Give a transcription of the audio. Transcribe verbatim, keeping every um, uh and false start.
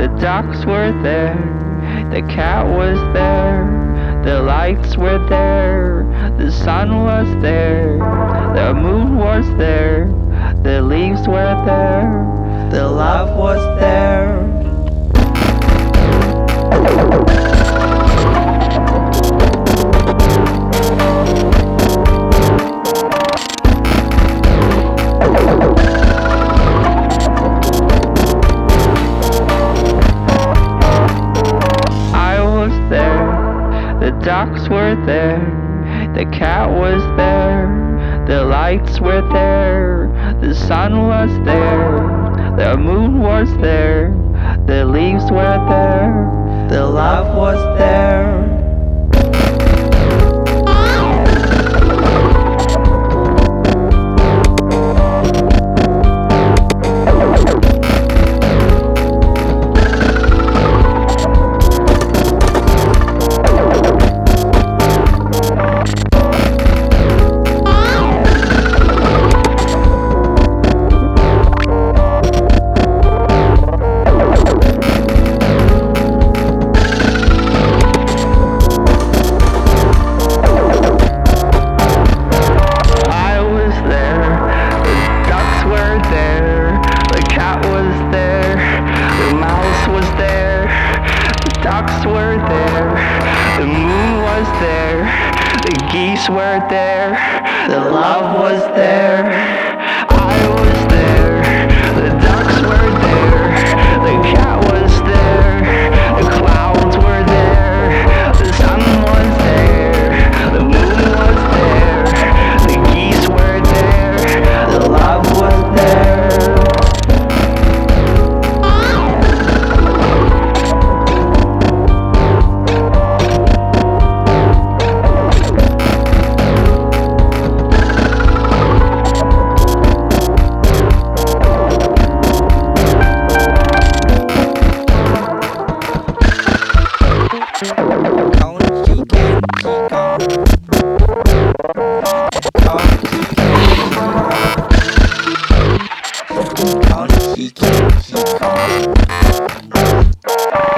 The ducks were there, the cat was there, the lights were there, the sun was there, the moon was there, the leaves were there, the love was there. The ducks were there, the cat was there, the lights were there, the sun was there, the moon was there, the leaves were there, the love was there. Ducks were there, the moon was there, the geese were there, the love was there. I was there, the ducks were there, the cat was there, the clouds were there, the sun was there, the moon was there, the geese were there, the love was there. He can't keep calm.